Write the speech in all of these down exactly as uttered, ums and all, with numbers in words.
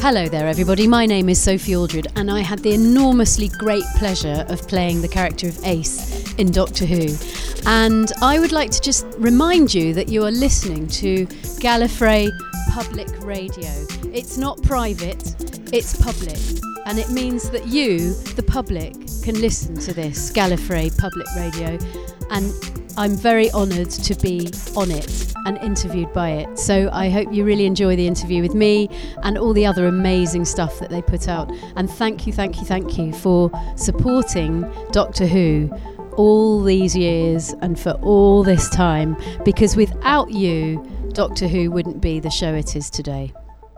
Hello there everybody, my name is Sophie Aldred and I had the enormously great pleasure of playing the character of Ace in Doctor Who. And I would like to just remind you that you are listening to Gallifrey Public Radio. It's not private, it's public. And it means that you, the public, can listen to this Gallifrey Public Radio. And I'm very honoured to be on it and interviewed by it. So I hope you really enjoy the interview with me and all the other amazing stuff that they put out. And thank you, thank you, thank you for supporting Doctor Who all these years and for all this time, because without you, Doctor Who wouldn't be the show it is today.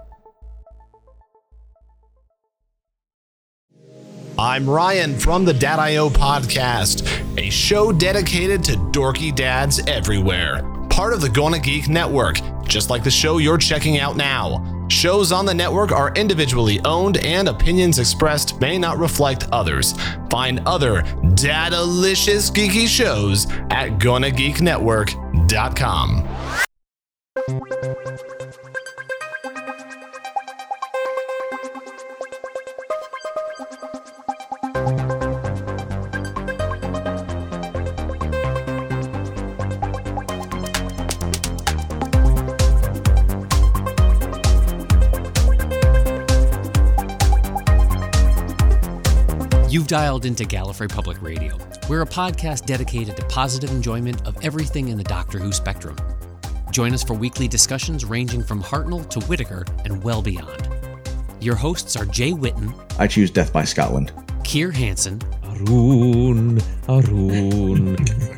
I'm Ryan from the Dad dot I O podcast, a show dedicated to dorky dads everywhere. Part of the Gonna Geek Network, just like the show you're checking out now. Shows on the network are individually owned and opinions expressed may not reflect others. Find other dad-alicious geeky shows at gonna geek network dot com. You've dialed into Gallifrey Public Radio. We're a podcast dedicated to positive enjoyment of everything in the Doctor Who spectrum. Join us for weekly discussions ranging from Hartnell to Whittaker and well beyond. Your hosts are Jay Whitten. I choose Death by Scotland. Keir Hansen. Arun, Arun,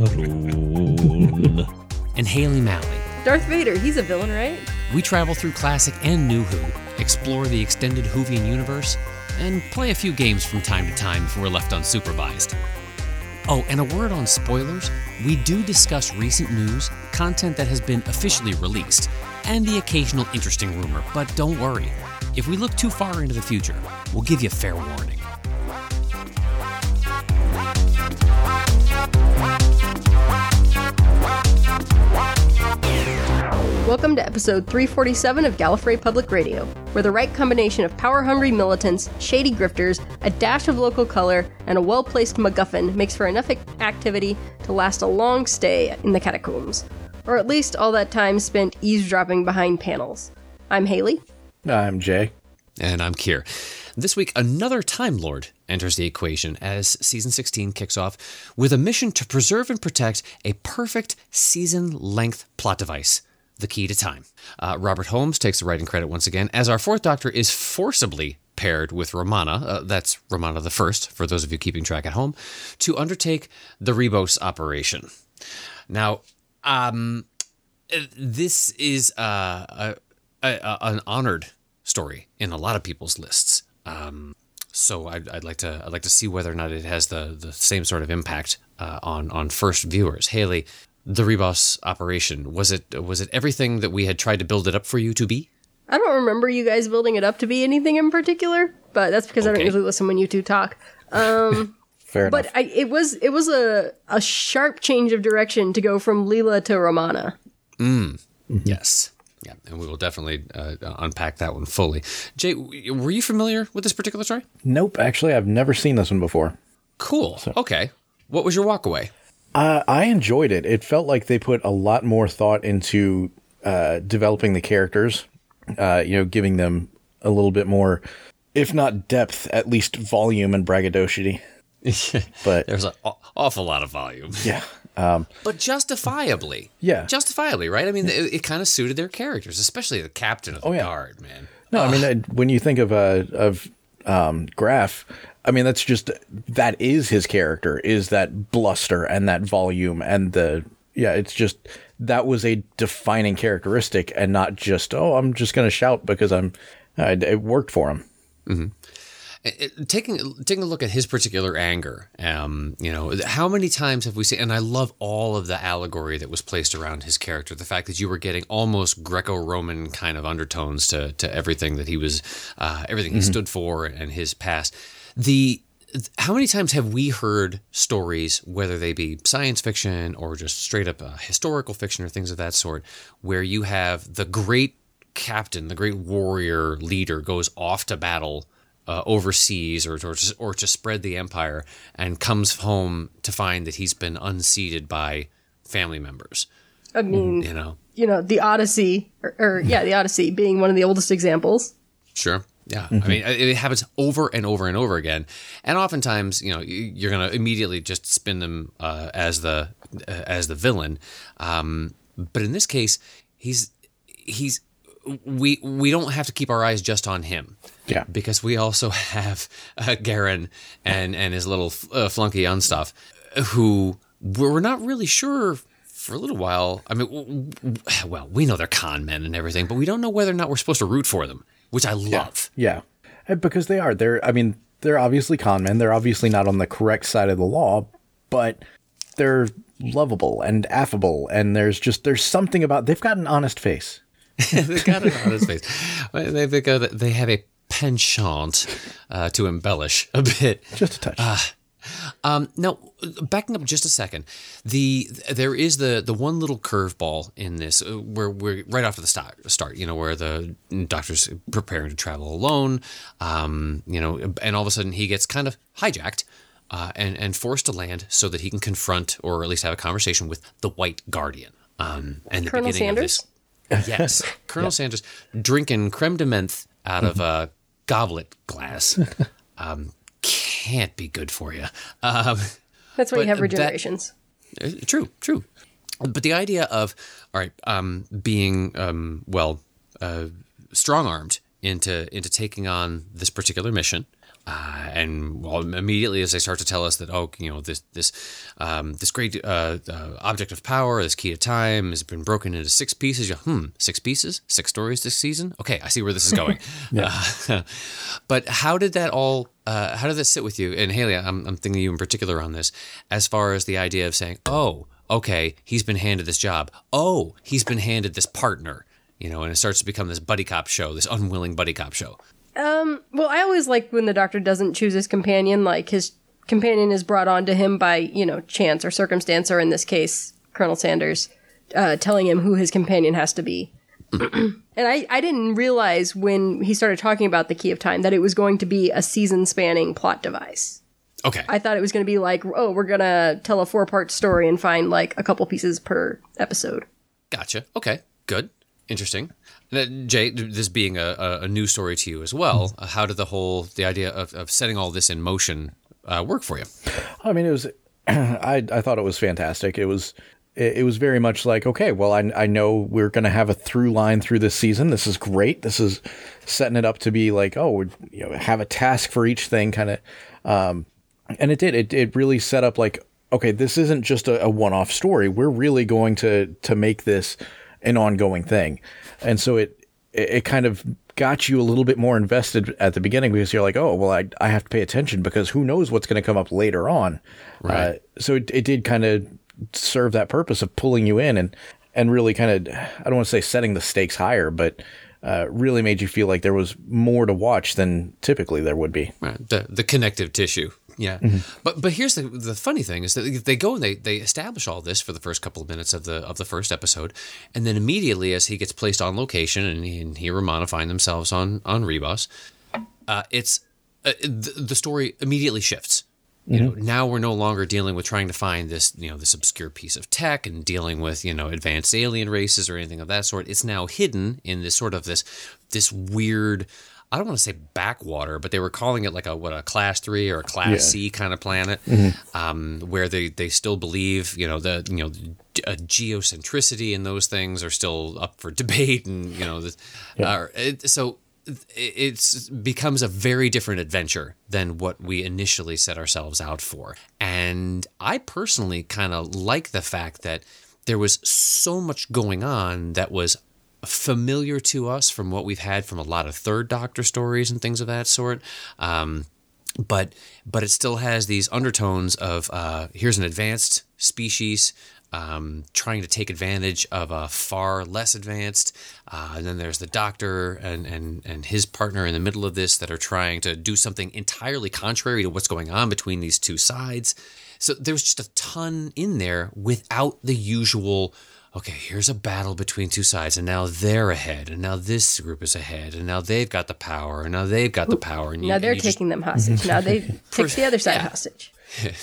Arun. And Haley Malley. Darth Vader, he's a villain, right? We travel through classic and new Who, explore the extended Whovian universe, and play a few games from time to time if we're left unsupervised. Oh, and a word on spoilers. We do discuss recent news, content that has been officially released, and the occasional interesting rumor, but don't worry. If we look too far into the future, we'll give you fair warning. Welcome to episode three forty-seven of Gallifrey Public Radio, where the right combination of power-hungry militants, shady grifters, a dash of local color, and a well-placed MacGuffin makes for enough activity to last a long stay in the catacombs. Or at least all that time spent eavesdropping behind panels. I'm Haley. I'm Jay. And I'm Keir. This week, another Time Lord enters the equation as Season sixteen kicks off with a mission to preserve and protect a perfect season-length plot device. The key to time. Uh, Robert Holmes takes the writing credit once again, as our fourth Doctor is forcibly paired with Romana, uh, that's Romana the First, for those of you keeping track at home, to undertake the Rebos operation. Now, um, this is uh, a, a, a, an honored story in a lot of people's lists. Um, so I'd, I'd like to I'd like to see whether or not it has the, the same sort of impact uh, on on first viewers. Haley, the Rebos operation, was it was it everything that we had tried to build it up for you to be? I don't remember you guys building it up to be anything in particular, but that's because okay. I don't usually listen when you two talk. Um, Fair but enough. But it was it was a, a sharp change of direction to go from Leela to Romana. Mm. Mm-hmm. Yes. Yeah, and we will definitely uh, unpack that one fully. Jay, were you familiar with this particular story? Nope. Actually, I've never seen this one before. Cool. So. Okay. What was your walkaway? Uh, I enjoyed it. It felt like they put a lot more thought into uh, developing the characters, uh, you know, giving them a little bit more, if not depth, at least volume and braggadociety. But there's an awful lot of volume. Yeah. Um, but justifiably. Yeah. Justifiably, right? I mean, it, it kind of suited their characters, especially the captain of the oh, yeah. guard, man. No, Ugh. I mean, I, when you think of uh, of um, Graf, I mean, that's just, that is his character, is that bluster and that volume and the, yeah, it's just, that was a defining characteristic and not just, oh, I'm just going to shout because I'm, uh, it worked for him. Mm-hmm. It, taking taking a look at his particular anger, um, you know, how many times have we seen, and I love all of the allegory that was placed around his character, the fact that you were getting almost Greco-Roman kind of undertones to, to everything that he was, uh, everything he mm-hmm. stood for and his past. The how many times have we heard stories, whether they be science fiction or just straight up uh, historical fiction or things of that sort, where you have the great captain, the great warrior leader, goes off to battle uh, overseas or or to, or to spread the empire, and comes home to find that he's been unseated by family members. I mean, you know, you know, the Odyssey, or, or yeah, the Odyssey being one of the oldest examples. Sure. Yeah. Mm-hmm. I mean, it happens over and over and over again. And oftentimes, you know, you're going to immediately just spin them uh, as the uh, as the villain. Um, but in this case, he's he's we we don't have to keep our eyes just on him. Yeah. Because we also have uh, Garen and and his little uh, flunky Unstuff, who we're not really sure for a little while. I mean, well, we know they're con men and everything, but we don't know whether or not we're supposed to root for them, which I love. Yeah, yeah. Because they are. They're, I mean, they're obviously con men. They're obviously not on the correct side of the law, but they're lovable and affable. And there's just, there's something about, they've got an honest face. They've got an honest face. They, they, go, they have a penchant uh, to embellish a bit. Just a touch. Uh, Um, now, backing up just a second, the there is the the one little curveball in this uh, where we're right off of the start, start, you know, where the doctor's preparing to travel alone, um, you know, and all of a sudden he gets kind of hijacked uh, and and forced to land so that he can confront or at least have a conversation with the White Guardian. Um, and the Colonel beginning Sanders? of this, yes, Colonel yeah. Sanders drinking creme de menthe out of a goblet glass. Um, can't be good for you. Um, That's why you have regenerations. That, true, true. But the idea of, all right, um, being, um, well, uh, strong-armed into into taking on this particular mission, uh, and well, immediately as they start to tell us that, oh, you know, this this um, this great uh, uh, object of power, this key to time, has been broken into six pieces. You go, hmm, six pieces, six stories this season. Okay, I see where this is going. uh, but how did that all? Uh, how did that sit with you? And Haley, I'm, I'm thinking of you in particular on this, as far as the idea of saying, oh, okay, he's been handed this job. Oh, he's been handed this partner, you know, and it starts to become this buddy cop show, this unwilling buddy cop show. Um, well, I always like when the Doctor doesn't choose his companion, like his companion is brought on to him by, you know, chance or circumstance, or in this case, Colonel Sanders, uh, telling him who his companion has to be. And I, I didn't realize when he started talking about the Key of Time that it was going to be a season-spanning plot device. Okay. I thought it was going to be like, oh, we're going to tell a four-part story and find like a couple pieces per episode. Gotcha. Okay. Good. Interesting. Now, Jay, this being a, a new story to you as well, uh, how did the whole, the idea of, of setting all this in motion uh, work for you? I mean, it was, I, I thought it was fantastic. It was... It was very much like, okay, well, I, I know we're going to have a through line through this season. This is great. This is setting it up to be like, oh, you know, have a task for each thing kind of. Um, and it did. It it really set up like, okay, this isn't just a, a one-off story. We're really going to to make this an ongoing thing. And so it it kind of got you a little bit more invested at the beginning because you're like, oh, well, I, I have to pay attention because who knows what's going to come up later on. Right. Uh, so it, it did kind of serve that purpose of pulling you in and, and really kind of, I don't want to say setting the stakes higher, but uh, really made you feel like there was more to watch than typically there would be. Right. The the connective tissue. Yeah. Mm-hmm. But but here's the the funny thing is that they go and they, they establish all this for the first couple of minutes of the of the first episode. And then immediately as he gets placed on location and he and he and Romana find themselves on, on Rebos, uh, it's uh, the, the story immediately shifts. You know, mm-hmm. Now we're no longer dealing with trying to find this, you know, this obscure piece of tech and dealing with, you know, advanced alien races or anything of that sort. It's now hidden in this sort of this, this weird, I don't want to say backwater, but they were calling it like a, what, a class three or a class yeah. C kind of planet, mm-hmm. um, where they, they still believe, you know, the, you know, a geocentricity and those things are still up for debate. And, you know, the, yeah. uh, it, so it becomes a very different adventure than what we initially set ourselves out for. And I personally kind of like the fact that there was so much going on that was familiar to us from what we've had from a lot of Third Doctor stories and things of that sort. Um, but but it still has these undertones of uh, here's an advanced species Um, trying to take advantage of a far less advanced, uh, and then there's the Doctor and, and, and his partner in the middle of this that are trying to do something entirely contrary to what's going on between these two sides. So there's just a ton in there without the usual okay, here's a battle between two sides, and now they're ahead, and now this group is ahead, and now they've got the power, and now they've got the power. And you, now they're and you taking them hostage. Now they take the other side Yeah. hostage.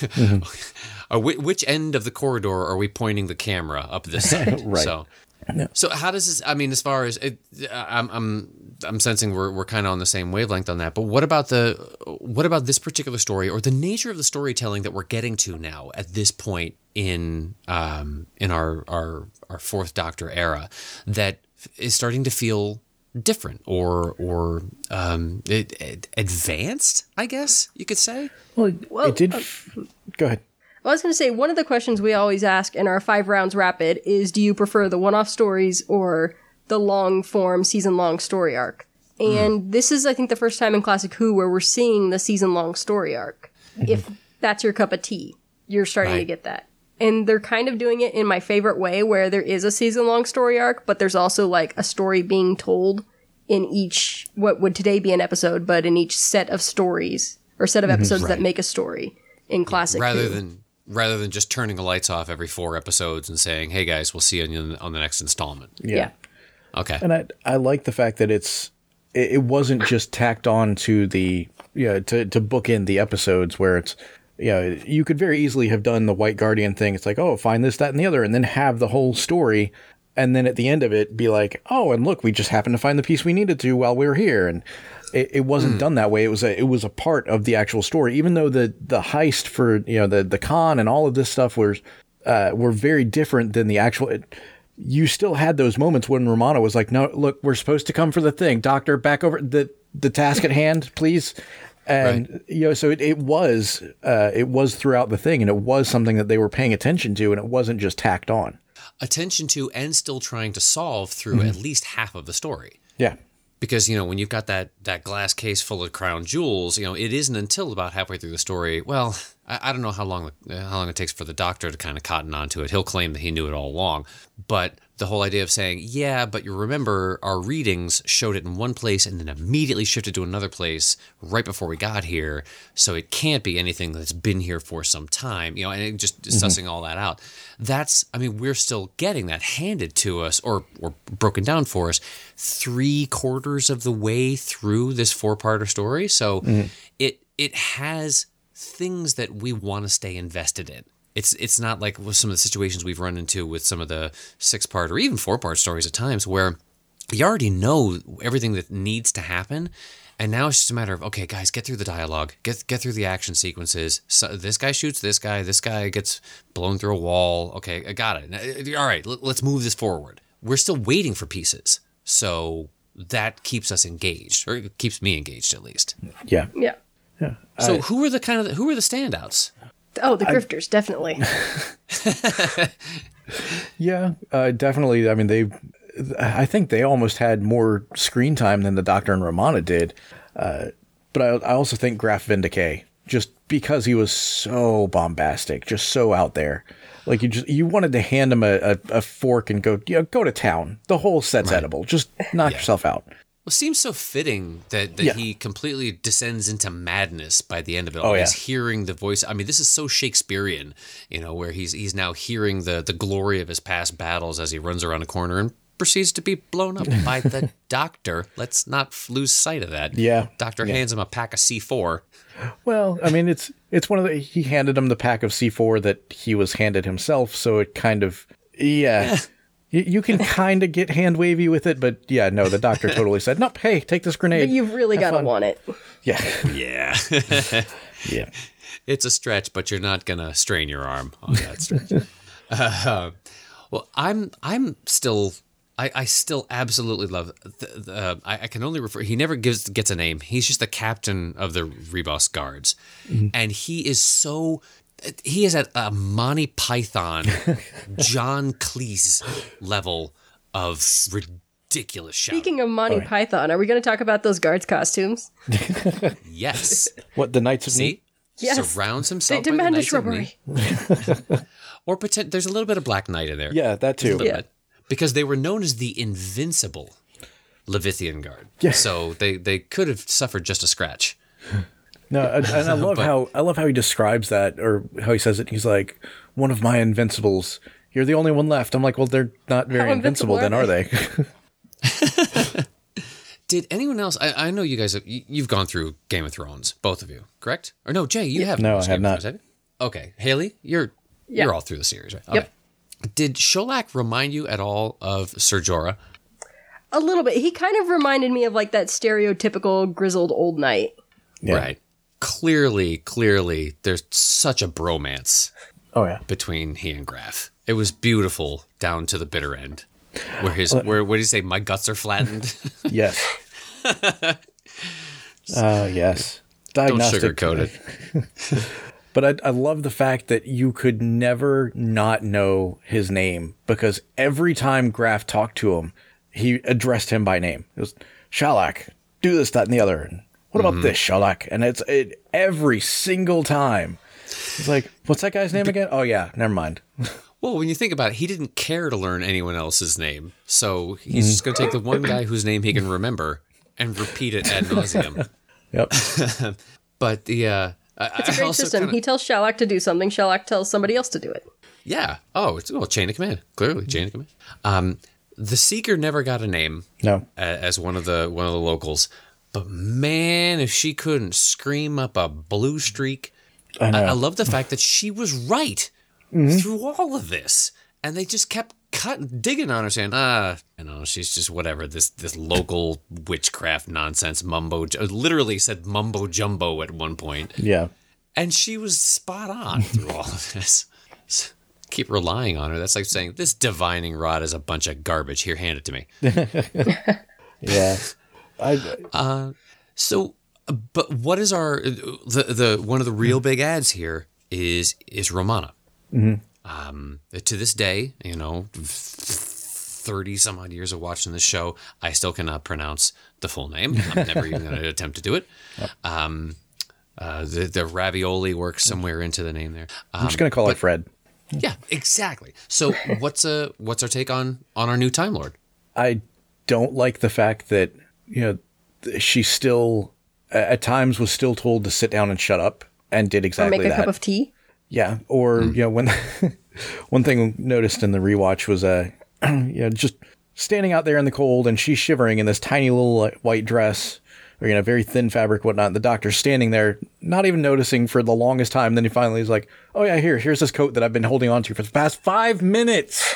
Uh, whi- which end of the corridor are we pointing the camera up this side? Right. So, so how does this? I mean, as far as it, I'm, I'm, I'm sensing we're we're kind of on the same wavelength on that. But what about the what about this particular story, or the nature of the storytelling that we're getting to now at this point in um in our our our fourth Doctor era that is starting to feel different or or um it, it, advanced? I guess you could say. Well, Well, it did. uh, f- Go ahead. I was going to say, one of the questions we always ask in our five rounds rapid is, do you prefer the one-off stories or the long-form, season-long story arc? And mm. this is, I think, the first time in Classic Who where we're seeing the season-long story arc. If that's your cup of tea, you're starting Right. to get that. And they're kind of doing it in my favorite way, where there is a season-long story arc, but there's also, like, a story being told in each, what would today be an episode, but in each set of stories, or set of episodes Right. that make a story in Classic rather Who. than rather than just turning the lights off every four episodes and saying, "Hey guys, we'll see you on the next installment." yeah. Okay. And I I like the fact that it's it, it wasn't just tacked on to the you know, to to book in the episodes where it's you know, you could very easily have done the White Guardian thing. It's like, oh, find this, that, and the other, and then have the whole story, and then at the end of it be like, oh, and look, we just happened to find the piece we needed to while we were here, and it, it wasn't mm. done that way. It was a it was a part of the actual story, even though the the heist for you know the the con and all of this stuff was uh, were very different than the actual. It, you still had those moments when Romana was like, no, look, we're supposed to come for the thing. Doctor, back over the, the task at hand, please. And, right. you know, so it, it was, uh, it was throughout the thing, and it was something that they were paying attention to, and it wasn't just tacked on. Attention to and still trying to solve through mm-hmm. at least half of the story. Yeah. Because, you know, when you've got that, that glass case full of crown jewels, you know, it isn't until about halfway through the story. Well, I, I don't know how long how long it takes for the Doctor to kind of cotton onto it. He'll claim that he knew it all along. But the whole idea of saying, yeah, but you remember our readings showed it in one place and then immediately shifted to another place right before we got here. So it can't be anything that's been here for some time, you know, and it just mm-hmm. sussing all that out. That's, I mean, we're still getting that handed to us or, or broken down for us three quarters of the way through this four-parter story. So mm-hmm. it it has things that we want to stay invested in. It's it's not like with some of the situations we've run into with some of the six-part or even four-part stories at times where you already know everything that needs to happen, and now it's just a matter of, okay, guys, get through the dialogue, get get through the action sequences. So this guy shoots this guy, this guy gets blown through a wall. Okay, I got it. All right, let's move this forward. We're still waiting for pieces, so that keeps us engaged, or it keeps me engaged at least. Yeah, yeah, yeah. So I, who are the kind of the, who are the standouts? Oh, the grifters, I, definitely. yeah, uh, definitely. I mean, they. I think they almost had more screen time than the Doctor and Romana did. Uh, but I, I also think Graf Vindicay, just because he was so bombastic, just so out there. Like you just you wanted to hand him a, a, a fork and go, you know, go to town. The whole set's right. edible. Just knock yeah. yourself out. Well, it seems so fitting that, that yeah. he completely descends into madness by the end of it. Oh, he's yeah. hearing the voice. I mean, this is so Shakespearean, you know, where he's he's now hearing the, the glory of his past battles as he runs around a corner and proceeds to be blown up by the Doctor. Let's not lose sight of that. Yeah. Doctor yeah. hands him a pack of C four. Well, I mean, it's it's one of the, he handed him the pack of C four that he was handed himself, so it kind of, yeah. You, you can kind of get hand wavy with it, but yeah, no, the Doctor totally said, nope, hey, take this grenade. But you've really got to want it. Yeah. Yeah. yeah. It's a stretch, but you're not going to strain your arm on that stretch. uh, well, I'm I'm still... I, I still absolutely love. The, the, uh, I, I can only refer. He never gives gets a name. He's just the captain of the Rebus Guards, mm-hmm. and he is so. He is at a Monty Python, John Cleese level of ridiculous shout. Speaking of Monty right. Python, are we going to talk about those guards' costumes? Yes. What, the Knights of See? Meat? Yes. Surrounds himself they by demand the a Knights shrubbery. of Meat. Or pretend there's a little bit of Black Knight in there. Yeah, that too. Yeah. Bit. Because they were known as the Invincible Levithian Guard. Yeah. So they, they could have suffered just a scratch. No, and, and I love but, how I love how he describes that, or how he says it. He's like, one of my Invincibles, you're the only one left. I'm like, well, they're not very How invincible, invincible then, are are they? Did anyone else? I, I know you guys have. you- You've gone through Game of Thrones, both of you, correct? Or no, Jay, you haven't. No, watched I have Game of not. Thrones, have you? Okay, Haley, you're Yeah. you're all through the series, right? Yep. Okay. Did Sholak remind you at all of Ser Jorah? A little bit. He kind of reminded me of like that stereotypical grizzled old knight. Yeah. Right. Clearly, clearly, there's such a bromance Oh, yeah. between he and Graf. It was beautiful down to the bitter end, where his where what did he say? My guts are flattened. Yes. Uh, yes. Don't Diagnostic. sugarcoat it. But I, I love the fact that you could never not know his name because every time Graf talked to him, he addressed him by name. It was Shalak, do this, that, and the other. And what about this, Shalak? And it's it every single time. It's like, what's that guy's name again? Oh yeah, never mind. Well, when you think about it, he didn't care to learn anyone else's name, so he's just going to take the one guy whose name he can remember and repeat it ad nauseum. Yep. But the uh, I, It's a I great also system. kinda- He tells Shalak to do something. Shalak tells somebody else to do it. yeah. Oh, it's well, chain of command. Clearly, chain of command. Um, the Seeker never got a name No. a- as one of the one of the locals, but man, if she couldn't scream up a blue streak. I know. I, I love the fact that she was right through all of this, and they just kept cutting, digging on her, saying, "Ah, you know, she's just whatever. This this local witchcraft nonsense mumbo." Literally said mumbo jumbo at one point, Yeah. and she was spot on through all of this. So, keep relying on her. That's like saying this divining rod is a bunch of garbage. Here, hand it to me. Yeah. I So, but what is our the the one of the real big ads here is is Romana. Um, to this day, you know, thirty some odd years of watching this show, I still cannot pronounce the full name. I'm never even going to attempt to do it. Um, uh, the the ravioli works somewhere into the name there. Um, I'm just gonna call it Fred. yeah, exactly. So, what's uh what's our take on on our new Time Lord? I don't like the fact that, you know, th- she still, a- at times, was still told to sit down and shut up and did Or exactly make a that. cup of tea. Yeah. Or, you know, when, one thing noticed in the rewatch was, uh, you know, just standing out there in the cold and she's shivering in this tiny little uh, white dress or, you know, very thin fabric, whatnot. The doctor's standing there, not even noticing for the longest time. Then he finally is like, oh, yeah, here, here's this coat that I've been holding on to for the past five minutes.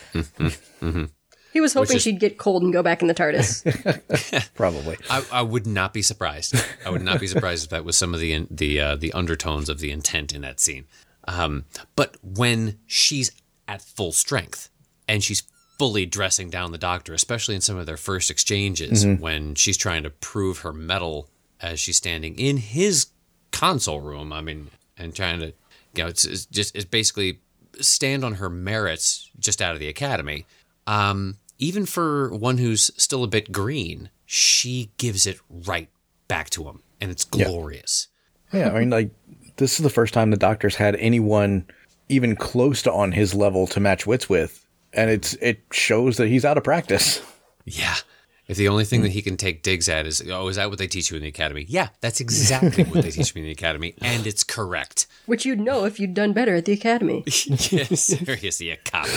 He was hoping is- she'd get cold and go back in the TARDIS. Probably. I, I would not be surprised. I would not be surprised if that was some of the the uh, the undertones of the intent in that scene. Um, but when she's at full strength and she's fully dressing down the doctor, especially in some of their first exchanges, when she's trying to prove her mettle as she's standing in his console room, I mean, and trying to, you know, it's, it's just it's basically stand on her merits just out of the academy. Um, even for one who's still a bit green, she gives it right back to him, and it's glorious. Yeah, I mean, like, this is the first time the doctor's had anyone even close to on his level to match wits with, and it's it shows that he's out of practice. Yeah. If the only thing that he can take digs at is, oh, is that what they teach you in the academy? Yeah, that's exactly what they teach me in the academy, and it's correct. Which you'd know if you'd done better at the academy. Yes, seriously, a cop.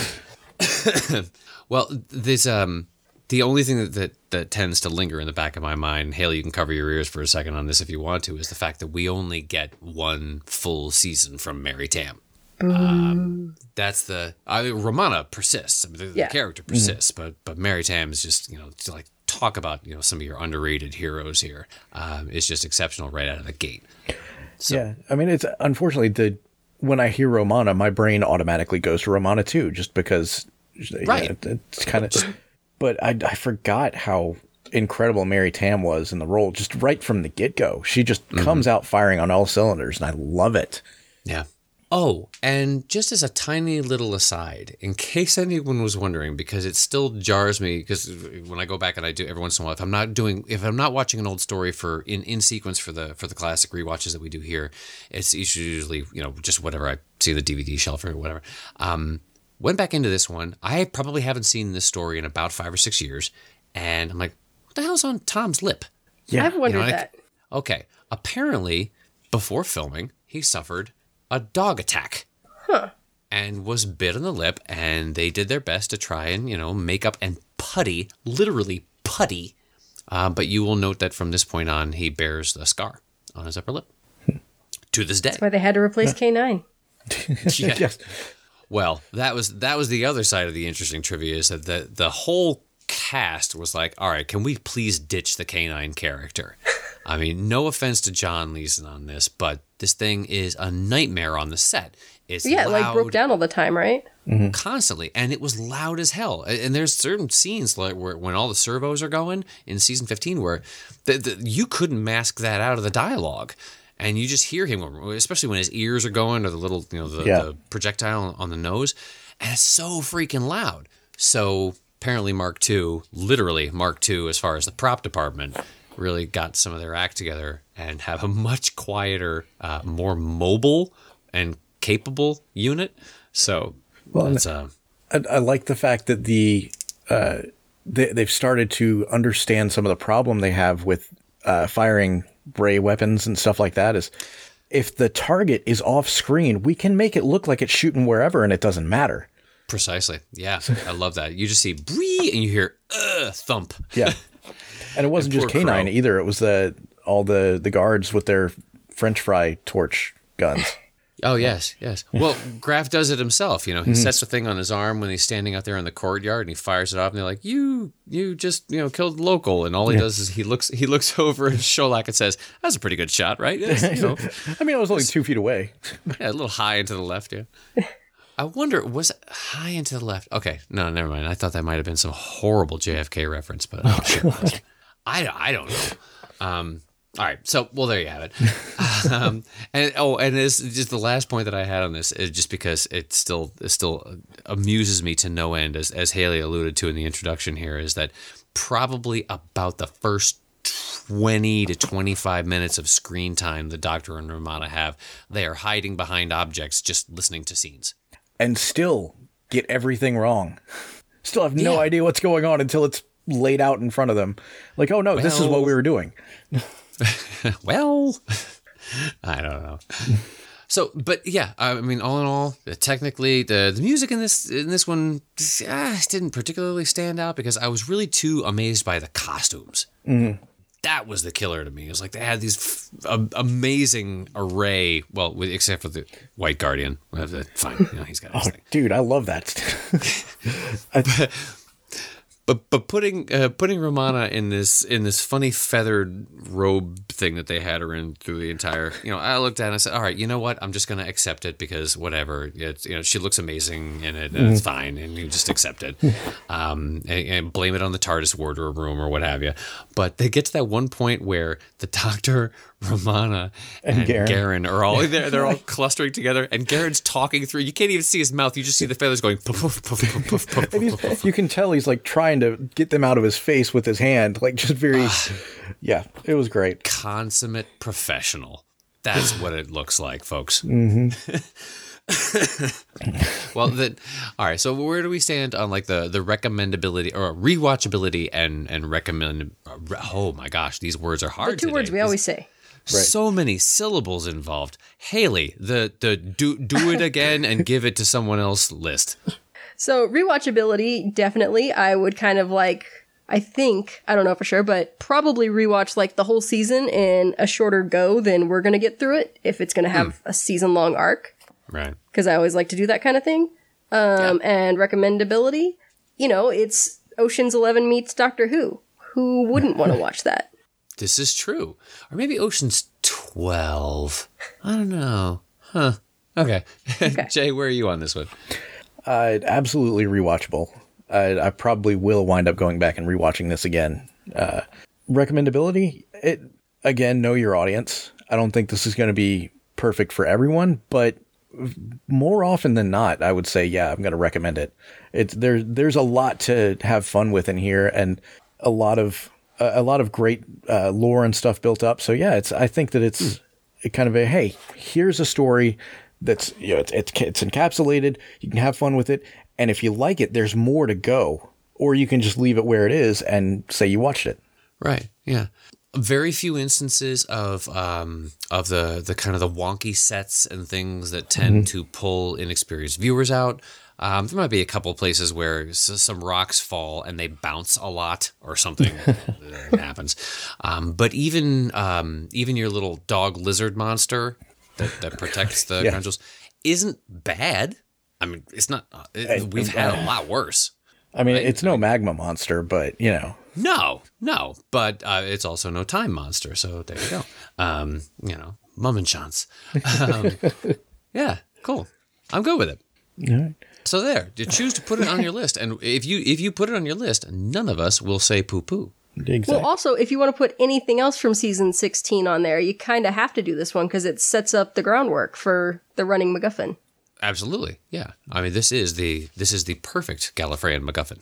Well, there's um the only thing that, that that tends to linger in the back of my mind, Haley, you can cover your ears for a second on this if you want to, is the fact that we only get one full season from Mary Tam. Um, that's the I mean, Romana persists. I mean, the, Yeah. the character persists, but but Mary Tam is just, you know, to like talk about, you know, some of your underrated heroes here. Um, is just exceptional right out of the gate. So, Yeah, I mean, it's unfortunately the when I hear Romana, my brain automatically goes to Romana too, just because. Right. Yeah, it's kind of. But I I forgot how incredible Mary Tam was in the role, just right from the get go. She just comes out firing on all cylinders, and I love it. Yeah. Oh, and just as a tiny little aside, in case anyone was wondering, because it still jars me, because when I go back and I do every once in a while, if I'm not doing, if I'm not watching an old story for in, in sequence for the for the classic rewatches that we do here, it's usually, you know, just whatever I see the D V D shelf or whatever. Um, went back into this one. I probably haven't seen this story in about five or six years, and I'm like, what the hell's on Tom's lip? Yeah. I've wondered You know, I- that. Okay, apparently before filming, he suffered a dog attack. Huh. and was bit on the lip, and they did their best to try and, you know, make up and putty, literally putty. Uh, but you will note that from this point on, he bears a scar on his upper lip to this day. That's why they had to replace K nine. Yeah. Yes. Well, that was that was the other side of the interesting trivia, is that the the whole cast was like, all right, can we please ditch the K nine character? I mean, no offense to John Leeson on this, but this thing is a nightmare on the set. It's Yeah, loud, it like broke down all the time, right? constantly, and it was loud as hell. And and there's certain scenes like where when all the servos are going in season fifteen where the, the, you couldn't mask that out of the dialogue. And you just hear him, especially when his ears are going, or the little, you know, the, Yeah. the projectile on the nose, and it's so freaking loud. So apparently, Mark two, literally Mark two, as far as the prop department, really got some of their act together and have a much quieter, uh, more mobile and capable unit. So Well, that's uh, I, I like the fact that the uh, they, they've started to understand some of the problem they have with uh, firing ray weapons and stuff like that. Is if the target is off screen, we can make it look like it's shooting wherever, and it doesn't matter. precisely. Yeah, I love that. You just see bree and you hear uh, thump. Yeah, and it wasn't And just poor K nine Crow. either. It was the all the the guards with their French fry torch guns. Oh, yes, yes. Well, Graf does it himself. You know, he sets the thing on his arm when he's standing out there in the courtyard, and he fires it off, and they're like, you you just, you know, killed the local. And all he does is he looks he looks over at Sholak and says, that's a pretty good shot, right? Yes, you know, I mean, I was only two feet away. yeah, a little high into the left, yeah. I wonder, was it high into the left? Okay, no, never mind. I thought that might have been some horrible J F K reference, but I'm sure it wasn't. I, I don't know. Um, all right, so, well, there you have it. um, and oh, and this just the last point that I had on this is just because it still it still amuses me to no end, as as Haley alluded to in the introduction here, is that probably about the first twenty to twenty-five minutes of screen time the Doctor and Romana have, they are hiding behind objects, just listening to scenes. And still get everything wrong. Still have no Yeah. idea what's going on until it's laid out in front of them. Like, oh no, this is what Well- we were doing. Well, I don't know. So, but yeah, I mean, all in all, technically, the the music in this in this one ah, didn't particularly stand out because I was really too amazed by the costumes. Mm-hmm. That was the killer to me. It was like they had these f- a- amazing array. Well, with, except for the White Guardian. Well, the- Fine, you know, he's got his Oh, thing. dude, I love that. But but putting uh, putting Romana in this in this funny feathered robe thing that they had her in through the entire, you know, I looked at it and I said, all right, you know what, I'm just gonna accept it because whatever, it's, you know, she looks amazing in it and it's fine, and you just accept it, um, and, and blame it on the TARDIS wardrobe room or what have you. But they get to that one point where the Doctor, Romana, and, And Garen. Garen are all there. They're all clustering together, and Garen's talking through. You can't even see his mouth. You just see the feathers going puff puff puff puff puff puff. And puff, he's, you can tell he's like trying to get them out of his face with his hand. Like just very, yeah, it was great. Consummate professional. That's what it looks like, folks. Well, then, all right. So, where do we stand on like the the recommendability or rewatchability and and recommend? Oh my gosh, these words are hard. The two today. words we These- always say. So many syllables involved. Haley, the the do do it again and give it to someone else list. So rewatchability, definitely. I would kind of like, I think, I don't know for sure, but probably rewatch like the whole season in a shorter go than we're going to get through it if it's going to have a season long arc. Right. Because I always like to do that kind of thing. Um, And recommendability, you know, it's Ocean's Eleven meets Doctor Who. Who wouldn't want to watch that? This is true. Or maybe Ocean's twelve. I don't know. Huh. Okay. Okay. Jay, where are you on this one? Uh, absolutely rewatchable. I, I probably will wind up going back and rewatching this again. Uh, recommendability, it again, know your audience. I don't think this is going to be perfect for everyone, but more often than not, I would say, yeah, I'm going to recommend it. It's there. There's a lot to have fun with in here, and a lot of a, a lot of great uh, lore and stuff built up. So yeah, it's. I think that it's a kind of a hey, here's a story that's, you know, it's, it's it's encapsulated. You can have fun with it, and if you like it, there's more to go, or you can just leave it where it is and say you watched it. Right. Yeah. very few instances of um, of the the kind of the wonky sets and things that tend mm-hmm. to pull inexperienced viewers out. Um, there might be a couple of places where some rocks fall and they bounce a lot or something that happens. Um, but even um, even your little dog lizard monster that, that protects the yeah. Grungels isn't bad. I mean, it's not. It, we've had a lot worse. I mean, right? it's no magma monster, but you know. No, no, but uh, it's also no time monster. So there you go. Um, you know, Mummenschanz. Um, yeah, cool. I'm good with it. All right. So there, you choose to put it on your list, and if you if you put it on your list, none of us will say poo poo. Exactly. Well, also, if you want to put anything else from season sixteen on there, you kind of have to do this one because it sets up the groundwork for the running MacGuffin. Absolutely, yeah. I mean, this is the this is the perfect Gallifreyan MacGuffin.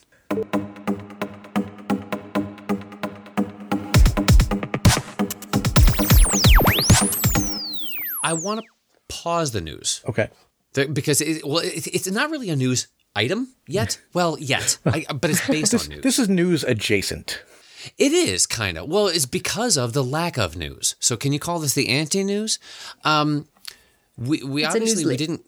I want to pause the news. Okay. Because it, well, it, it's not really a news item yet. Well, yet, I, but it's based this, on news. This is news adjacent. It is kind of. Well, it's because of the lack of news. So can you call this the anti-news? Um, we we it's obviously we didn't.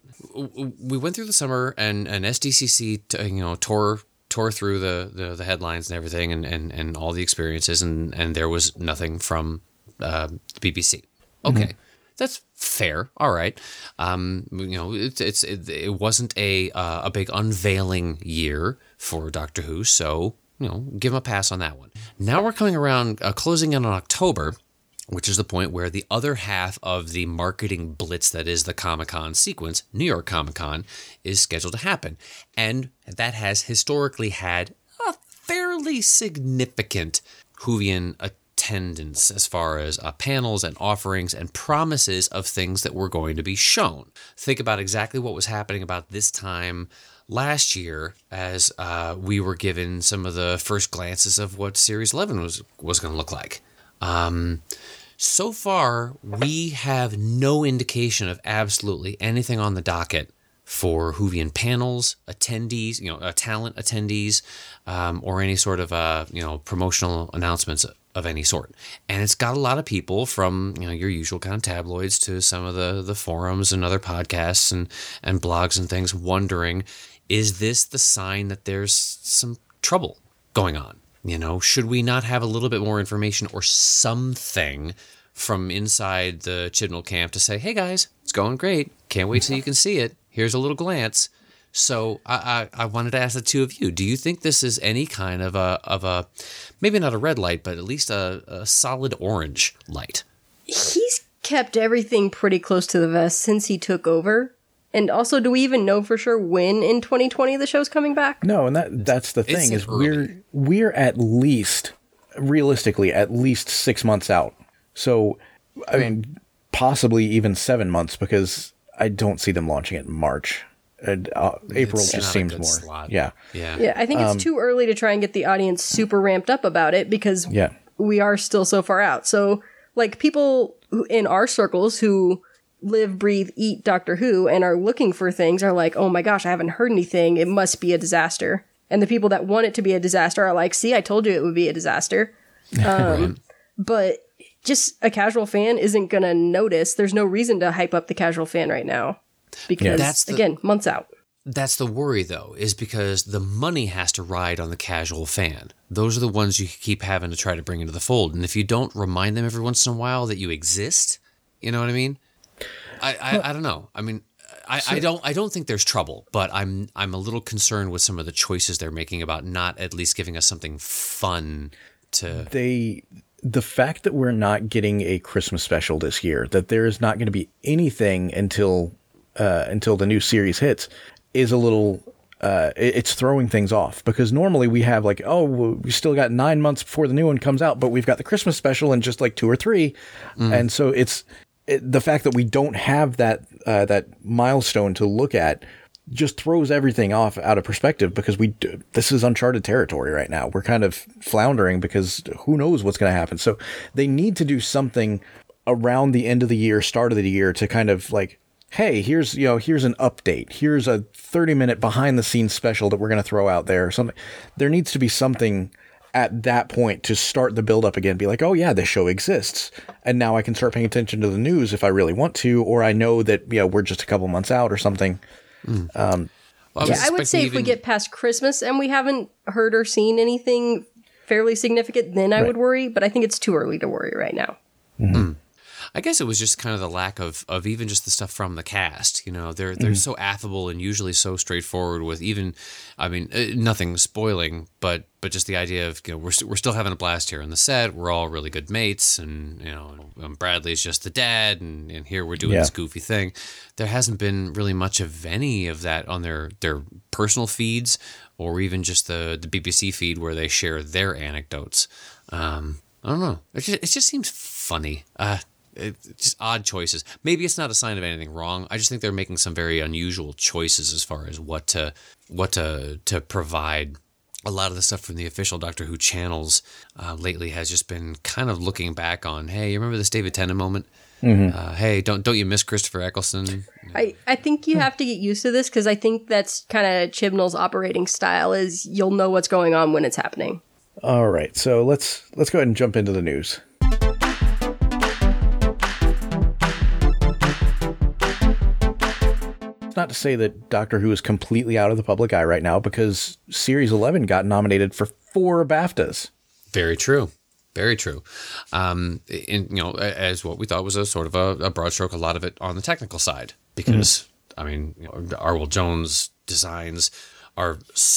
We went through the summer and, and S D C C you know tore tore through the, the, the headlines and everything and, and, and all the experiences and, and there was nothing from uh, the B B C. Okay. Mm-hmm. That's fair. All right. Um, you know, it, it's it, it wasn't a uh, a big unveiling year for Doctor Who, so you know, give him a pass on that one. Now we're coming around, uh, closing in on October, which is the point where the other half of the marketing blitz that is the Comic-Con sequence, New York Comic-Con, is scheduled to happen, and that has historically had a fairly significant Whovian attendance as far as uh, panels and offerings and promises of things that were going to be shown. Think about exactly what was happening about this time last year as uh, we were given some of the first glances of what Series eleven was, was going to look like. Um, so far, we have no indication of absolutely anything on the docket for Whovian panels, attendees, you know, uh, talent attendees, um, or any sort of, uh, you know, promotional announcements of any sort. And it's got a lot of people from, you know, your usual kind of tabloids to some of the, the forums and other podcasts and, and blogs and things wondering, is this the sign that there's some trouble going on? You know, should we not have a little bit more information or something from inside the Chibnall camp to say, hey guys, it's going great. Can't wait till you can see it. Here's a little glance. So I, I, I wanted to ask the two of you, do you think this is any kind of a, of a maybe not a red light, but at least a, a solid orange light? He's kept everything pretty close to the vest since he took over. And also, do we even know for sure when in twenty twenty the show's coming back? No, and that that's the thing It's is early. we're we're at least realistically at least six months out. So, I mean, possibly even seven months because I don't see them launching it in March. And, uh, April It's just not a seems good more. slot. Yeah, Yeah. Yeah, I think it's too early to try and get the audience super ramped up about it because yeah. we are still so far out. So, like, people who, in our circles who live, breathe, eat Doctor Who and are looking for things are like, oh my gosh, I haven't heard anything. It must be a disaster. And the people that want it to be a disaster are like, see, I told you it would be a disaster. Um, but just a casual fan isn't going to notice. There's no reason to hype up the casual fan right now because, That's the- again, months out. That's the worry, though, is because the money has to ride on the casual fan. Those are the ones you keep having to try to bring into the fold. And if you don't remind them every once in a while that you exist, you know what I mean? I, I, I don't know. I mean, I, I don't I don't think there's trouble, but I'm I'm a little concerned with some of the choices they're making about not at least giving us something fun to. They the fact that we're not getting a Christmas special this year, that there is not going to be anything until uh, until the new series hits, is a little. Uh, it, it's throwing things off because normally we have like, oh, we still got nine months before the new one comes out, but we've got the Christmas special in just like two or three, mm. and so it's. It, the fact that we don't have that uh, that milestone to look at just throws everything off out of perspective because we do, this is uncharted territory right now. We're kind of floundering because who knows what's going to happen. So they need to do something around the end of the year, start of the year to kind of like, hey, here's you know here's an update. Here's a thirty minute behind the scenes special that we're going to throw out there or something. There needs to be something at that point to start the build up again, be like, oh yeah, this show exists. And now I can start paying attention to the news if I really want to, or I know that, you know, we're just a couple months out or something. Mm. Um, well, I yeah, I would say even... if we get past Christmas and we haven't heard or seen anything fairly significant, then I right. would worry. But I think it's too early to worry right now. Mm-hmm. Mm. I guess it was just kind of the lack of, of even just the stuff from the cast. You know, they're they're mm-hmm. so affable and usually so straightforward with even, I mean, uh, nothing spoiling, but but just the idea of, you know, we're, st- we're still having a blast here on the set. We're all really good mates. And, you know, um, Bradley's just the dad. And, and here we're doing yeah. this goofy thing. There hasn't been really much of any of that on their, their personal feeds or even just the, the B B C feed where they share their anecdotes. Um, I don't know. It just, it just seems funny. Uh It's just odd choices. Maybe it's not a sign of anything wrong. I just think they're making some very unusual choices as far as what to what to to provide. A lot of the stuff from the official Doctor Who channels uh, lately has just been kind of looking back on, hey, you remember this David Tennant moment? Mm-hmm. Uh, hey, don't don't you miss Christopher Eccleston? I, I think you have to get used to this because I think that's kind of Chibnall's operating style is you'll know what's going on when it's happening. All right, so let's let's go ahead and jump into the news. Not to say that Doctor Who is completely out of the public eye right now because Series eleven got nominated for four BAFTAs. Very true. Very true. Um, in, you know, as what we thought was a sort of a, a broad stroke, a lot of it on the technical side because, mm-hmm. I mean, you know, Arwell Jones designs are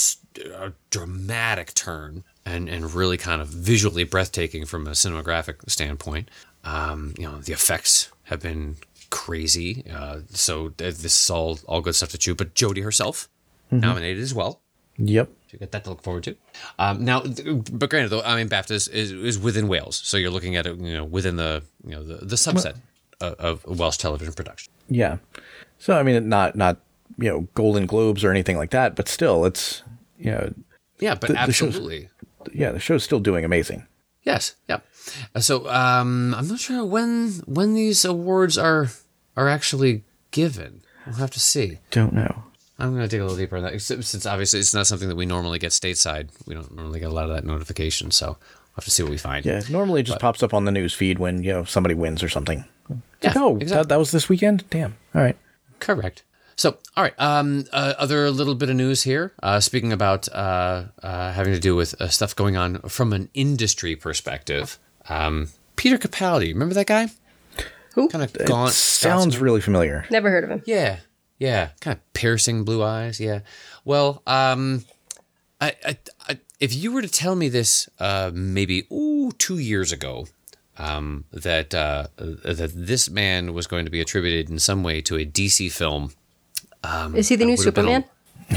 a dramatic turn and, and really kind of visually breathtaking from a cinematographic standpoint. Um, you know, the effects have been crazy. Uh, so this is all, all good stuff to chew. But Jodie herself, mm-hmm. nominated as well. Yep. So you got that to look forward to. Um, now, but granted, though, I mean, BAFTA is, is, is within Wales. So you're looking at it, you know, within the, you know, the, the subset of, of Welsh television production. Yeah. So, I mean, not, not, you know, Golden Globes or anything like that, but still it's, you know. Yeah, but the, absolutely. The yeah, the show's still doing amazing. Yes. Yeah. So um, I'm not sure when when these awards are are actually given. We'll have to see. Don't know. I'm going to dig a little deeper on that, since obviously it's not something that we normally get stateside. We don't normally get a lot of that notification, so we'll have to see what we find. Yeah, normally it just but, pops up on the news feed when, you know, somebody wins or something. Yeah, like, oh, exactly. that, that was this weekend? Damn. All right. Correct. So, all right. Um, uh, other little bit of news here. Uh, speaking about uh, uh, having to do with uh, stuff going on from an industry perspective. Um, Peter Capaldi, remember that guy? Who? Kind of gaunt. Sounds Scotsman. Really familiar. Never heard of him. Yeah, yeah. Kind of piercing blue eyes. Yeah. Well, um, I, I, I, if you were to tell me this, uh, maybe ooh, two years ago, um, that uh, that this man was going to be attributed in some way to a D C film. Um, is he the new Superman? A...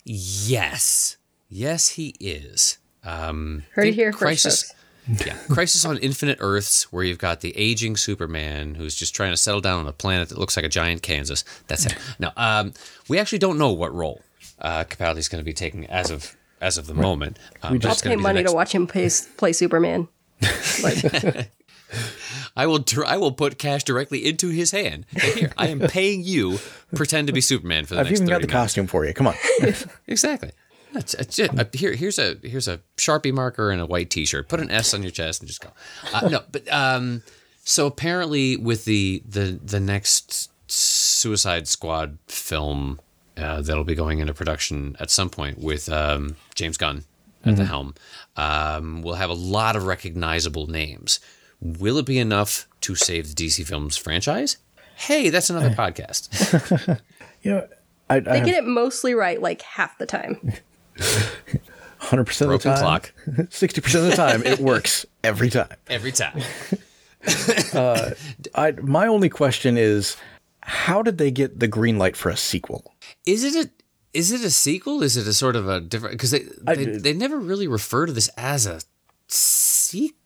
yes, yes, he is. Um, Heard it here Crisis. first. Yeah, Crisis on Infinite Earths, where you've got the aging Superman who's just trying to settle down on a planet that looks like a giant Kansas. That's it. No, um, we actually don't know what role uh, Capaldi's going to be taking as of as of the right. moment. Um, we just pay money next... to watch him play, play Superman. Like... I will. I will put cash directly into his hand. Hey, here, I am paying you. Pretend to be Superman for the I've next. I've even got the minutes. costume for you. Come on. Exactly. That's, that's it. Uh, here, here's a here's a Sharpie marker and a white T-shirt. Put an S on your chest and just go. Uh, no, but um, so apparently with the the the next Suicide Squad film uh, that'll be going into production at some point with um, James Gunn at mm-hmm. the helm, um, we'll have a lot of recognizable names. Will it be enough to save the D C Films franchise? Hey, that's another uh, podcast. You know, I, I they have... get it mostly right, like half the time. one hundred percent of the time. Clock. sixty percent of the time, it works every time. Every time. uh, I, my only question is, how did they get the green light for a sequel? Is it a is it a sequel? Is it a sort of a different? Because they they, I, they never really refer to this as a sequel.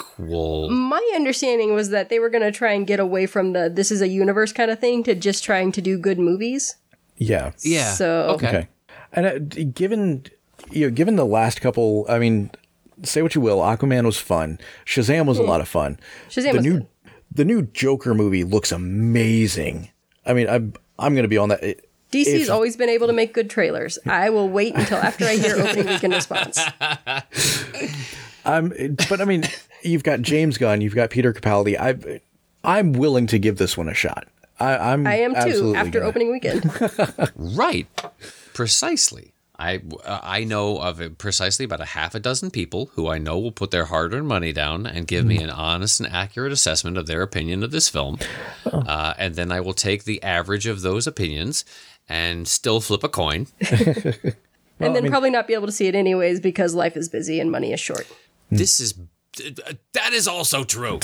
My understanding was that they were going to try and get away from the this is a universe kind of thing to just trying to do good movies. Yeah. Yeah. So okay. okay. And uh, given you know, given the last couple, I mean, say what you will, Aquaman was fun. Shazam was mm. a lot of fun. Shazam the was new fun. The new Joker movie looks amazing. I mean, I'm I'm going to be on that. It, D C's if, always been able to make good trailers. I will wait until after I hear opening weekend response. I'm, but I mean, you've got James Gunn, you've got Peter Capaldi. I, I'm willing to give this one a shot. I, I'm. I am too. After gonna. opening weekend. Right, precisely. I, uh, I know of precisely about a half a dozen people who I know will put their hard-earned money down and give me an honest and accurate assessment of their opinion of this film. Oh. Uh, and then I will take the average of those opinions and still flip a coin. and well, then I mean, probably not be able to see it anyways because life is busy and money is short. This is... That is also true.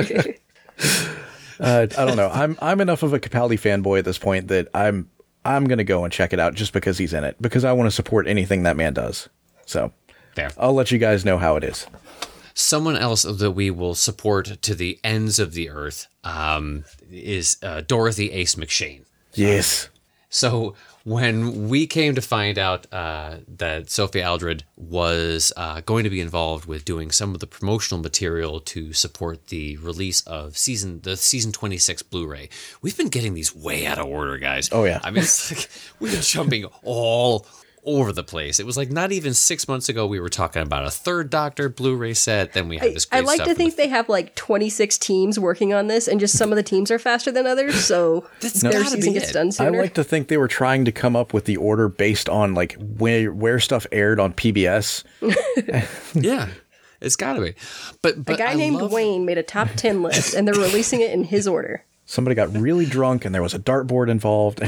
uh, I don't know. I'm I'm enough of a Capaldi fanboy at this point that I'm... I'm going to go and check it out just because he's in it, because I want to support anything that man does. So Fair. I'll let you guys know how it is. Someone else that we will support to the ends of the earth um, is uh, Dorothy Ace McShane. Yes. So when we came to find out uh, that Sophie Aldred was uh, going to be involved with doing some of the promotional material to support the release of season the season twenty-six Blu-ray, we've been getting these way out of order, guys. Oh, yeah. I mean, it's like we're jumping all over the place. It was like not even six months ago we were talking about a third Doctor Blu-ray set. Then we had this great I like stuff to think the- they have like twenty-six teams working on this, and just some of the teams are faster than others, so That's their gotta season be gets it. done I sooner. like to think they were trying to come up with the order based on like where where stuff aired on P B S. Yeah. It's got to be. But, but a guy I named love- Wayne made a top ten list, and they're releasing it in his order. Somebody got really drunk and there was a dartboard involved.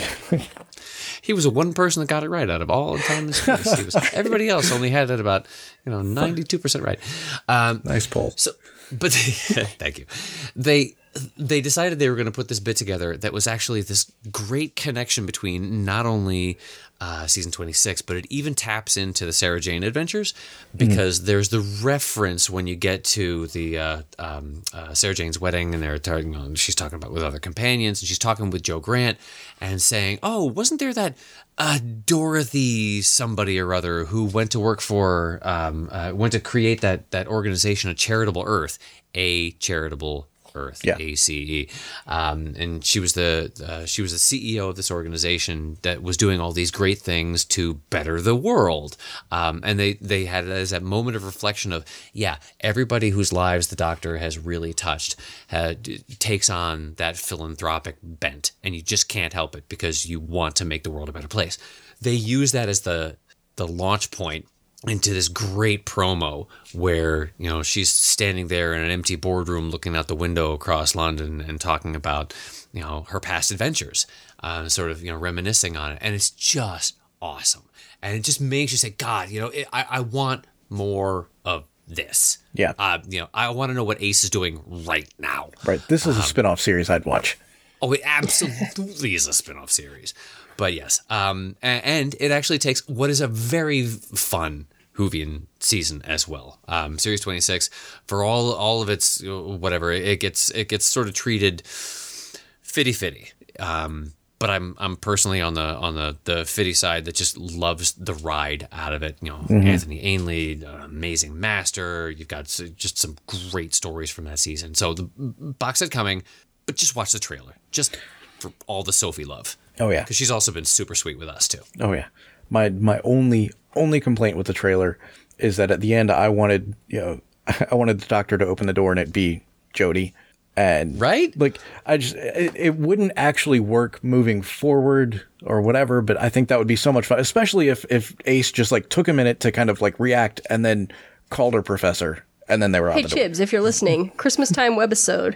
He was the one person that got it right out of all the time in this case. He was, everybody else only had it about, you know, ninety-two percent right. Um, Nice poll. So, but thank you. They they decided they were going to put this bit together that was actually this great connection between not only uh, season twenty-six, but it even taps into the Sarah Jane Adventures, because mm. there's the reference when you get to the uh, um, uh, Sarah Jane's wedding, and they're talking, you know, she's talking about with other companions, and she's talking with Joe Grant and saying, "Oh, wasn't there that uh, Dorothy somebody or other who went to work for, um, uh, went to create that that organization, a Charitable Earth, a Charitable Earth, yeah. A C E, um, and she was the uh, she was the C E O of this organization that was doing all these great things to better the world. Um, and they they had it as that moment of reflection of, yeah, everybody whose lives the Doctor has really touched had, takes on that philanthropic bent, and you just can't help it because you want to make the world a better place. They use that as the the launch point into this great promo where, you know, she's standing there in an empty boardroom looking out the window across London and talking about, you know, her past adventures, uh, sort of, you know, reminiscing on it. And it's just awesome. And it just makes you say, God, you know, it, I, I want more of this. Yeah. Uh, you know, I want to know what Ace is doing right now. Right. This is a spin-off series I'd watch. Oh, it absolutely is a spin-off series. But yes, um, and it actually takes what is a very fun Whovian season as well. Um, series twenty-six, for all all of its whatever, it gets it gets sort of treated fitty-fitty. Um, but I'm I'm personally on the on the the fitty side that just loves the ride out of it. You know, mm-hmm. Anthony Ainley, an amazing master. You've got just some great stories from that season. So the box set coming, but just watch the trailer. Just for all the Sophie love. Oh yeah, because she's also been super sweet with us too. Oh yeah, my my only only complaint with the trailer is that at the end I wanted you know I wanted the Doctor to open the door and it be Jodie, and right, like I just it, it wouldn't actually work moving forward or whatever. But I think that would be so much fun, especially if if Ace just like took a minute to kind of like react and then called her Professor, and then they were out hey the door. Chibs, if you're listening, Christmas time webisode.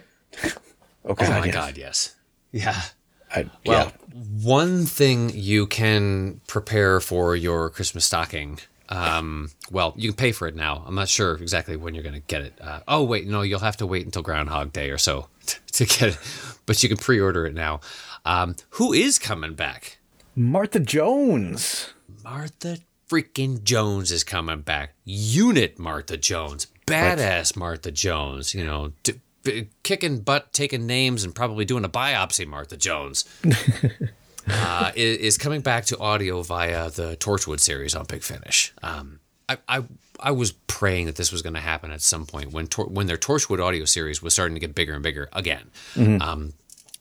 Okay. Oh my yes. God, yes, yeah. I, well, yeah. one thing you can prepare for your Christmas stocking, um, well, you can pay for it now. I'm not sure exactly when you're going to get it. Uh, oh, wait, no, you'll have to wait until Groundhog Day or so t- to get it, but you can pre-order it now. Um, who is coming back? Martha Jones. Martha freaking Jones is coming back. Unit Martha Jones. Badass Martha Jones, you know, t- kicking butt, taking names, and probably doing a biopsy, Martha Jones, uh, is, is coming back to audio via the Torchwood series on Big Finish. Um, I, I I was praying that this was going to happen at some point when tor- when their Torchwood audio series was starting to get bigger and bigger again. Mm-hmm. Um,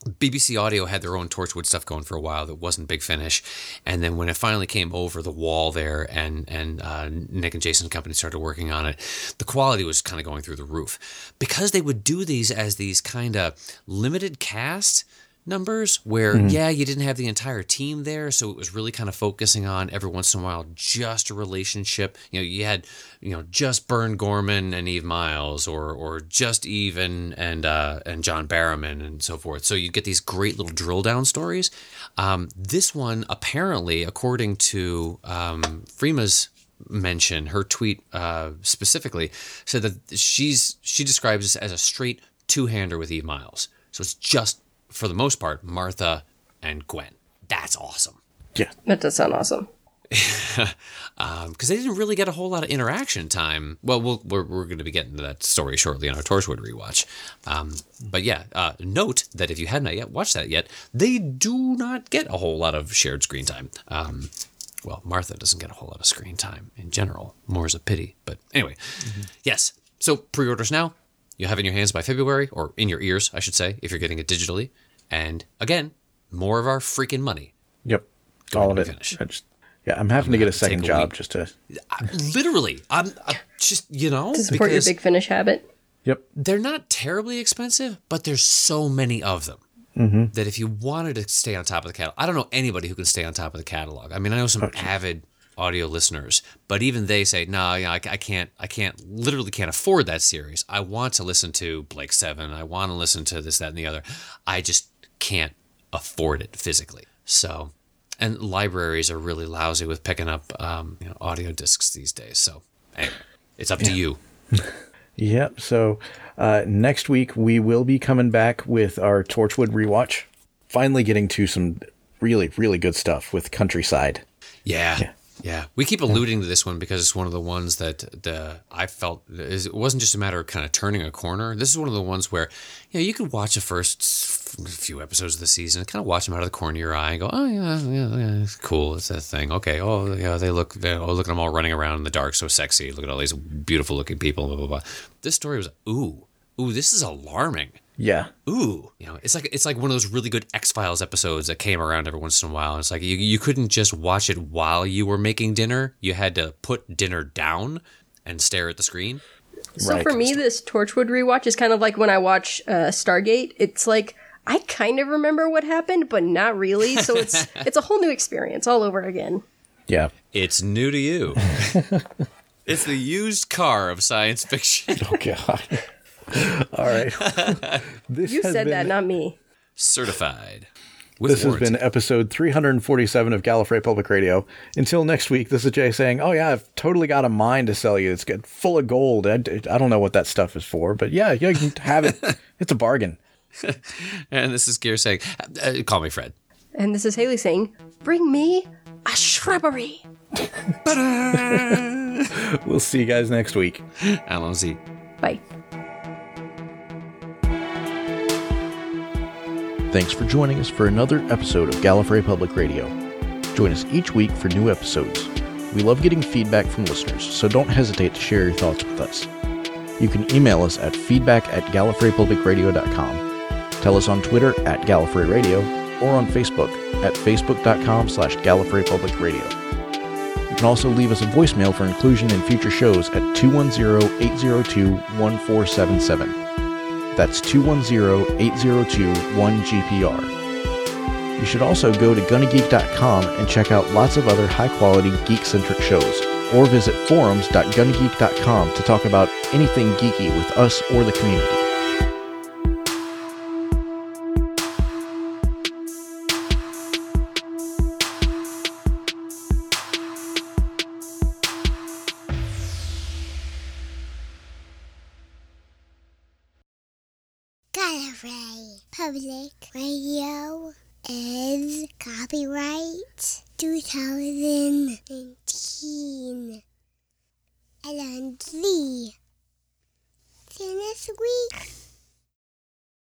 B B C Audio had their own Torchwood stuff going for a while that wasn't Big Finish, and then when it finally came over the wall there, and and uh, Nick and Jason's company started working on it, the quality was kind of going through the roof because they would do these as these kind of limited cast numbers where mm-hmm. yeah you didn't have the entire team there, so it was really kind of focusing on every once in a while just a relationship. You know, you had you know just Bern Gorman and Eve Miles, or or just Eve and and uh, and John Barrowman and so forth. So you get these great little drill down stories. Um, this one apparently, according to um, Freema's mention, her tweet uh, specifically said that she's she describes this as a straight two-hander with Eve Miles. So it's just, for the most part, Martha and Gwen. That's awesome. Yeah. That does sound awesome. Because um, they didn't really get a whole lot of interaction time. Well, we'll we're, we're going to be getting to that story shortly in our Torchwood rewatch. Um, but yeah, uh, note that if you have not yet watched that yet, they do not get a whole lot of shared screen time. Um, well, Martha doesn't get a whole lot of screen time in general. More is a pity. But anyway, mm-hmm. yes. So pre-orders now. You'll have it in your hands by February, or in your ears, I should say, if you're getting it digitally. And again, more of our freaking money. Yep. All of it. I just, yeah, I'm having I'm to get a second job week. just to... I, literally. I'm, I'm just, you know... To support your Big Finish habit. Yep. They're not terribly expensive, but there's so many of them mm-hmm. that if you wanted to stay on top of the catalog... I don't know anybody who can stay on top of the catalog. I mean, I know some okay. avid audio listeners, but even they say, no, you know, I, I can't, I can't, literally can't afford that series. I want to listen to Blake Seven. I want to listen to this, that, and the other. I just can't afford it physically. So, and libraries are really lousy with picking up um, you know, audio discs these days. So, anyway, it's up yeah. to you. Yep. So uh, next week we will be coming back with our Torchwood rewatch. Finally getting to some really, really good stuff with Countryside. Yeah. yeah. Yeah, we keep alluding to this one because it's one of the ones that the I felt is, it wasn't just a matter of kind of turning a corner. This is one of the ones where, you know, you could watch the first few episodes of the season and kind of watch them out of the corner of your eye and go, oh yeah, yeah, yeah, it's cool, it's that thing. Okay, oh yeah, they look, they, oh look at them all running around in the dark, so sexy. Look at all these beautiful looking people. Blah blah blah. This story was ooh, ooh, this is alarming. Yeah. Ooh, you know, it's like it's like one of those really good X-Files episodes that came around every once in a while. And it's like you you couldn't just watch it while you were making dinner. You had to put dinner down and stare at the screen. So right. for me, this Torchwood rewatch is kind of like when I watch uh, Stargate. It's like I kind of remember what happened, but not really. So it's it's a whole new experience all over again. Yeah, it's new to you. It's the used car of science fiction. Oh God. All right. This you said been, that, not me. Certified. This warranty. has been episode three forty-seven of Gallifrey Public Radio. Until next week, this is Jay saying, oh yeah, I've totally got a mine to sell you. It's good, full of gold. I, I don't know what that stuff is for, but yeah, you can have it. It's a bargain. And this is Gear saying, uh, call me Fred. And this is Haley saying, bring me a shrubbery. We'll see you guys next week. Allons-y. Bye. Thanks for joining us for another episode of Gallifrey Public Radio. Join us each week for new episodes. We love getting feedback from listeners, so don't hesitate to share your thoughts with us. You can email us at feedback at gallifrey public radio dot com. Tell us on Twitter at Gallifrey Radio or on Facebook at facebook.com slash Gallifrey Public Radio. You can also leave us a voicemail for inclusion in future shows at two one zero, eight zero two, one four seven seven. That's two one zero, eight zero two, one G P R. You should also go to gunna geek dot com and check out lots of other high-quality geek-centric shows, or visit forums dot gunna geek dot com to talk about anything geeky with us or the community. Gallifrey Public Radio is copyright two thousand nineteen.